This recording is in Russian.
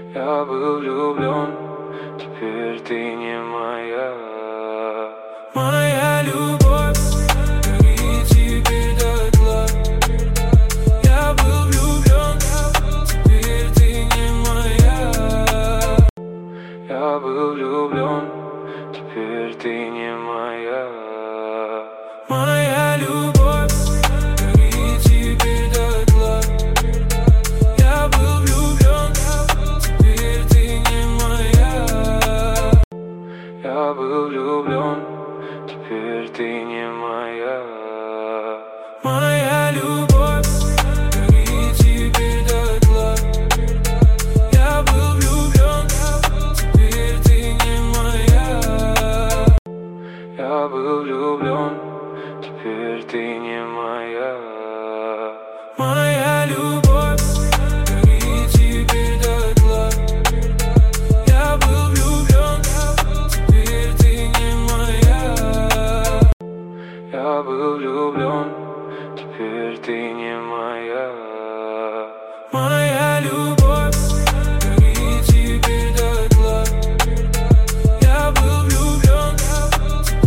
Я был влюблен, теперь ты не моя. Моя любовь горит теперь дотла. Я был влюблен, теперь ты не моя. Я был влюблен, теперь ты не моя. Моя любовь горит теперь дотла. Я был влюблен, теперь ты не моя. Я был влюблен, теперь ты не моя. Моя любовь горит теперь дотла. Я был влюблен, теперь ты не моя. Я был влюблен, теперь ты не моя. Моя любовь горит теперь дотла. Я был влюблен, теперь ты не моя. Я был влюблен, теперь ты не моя.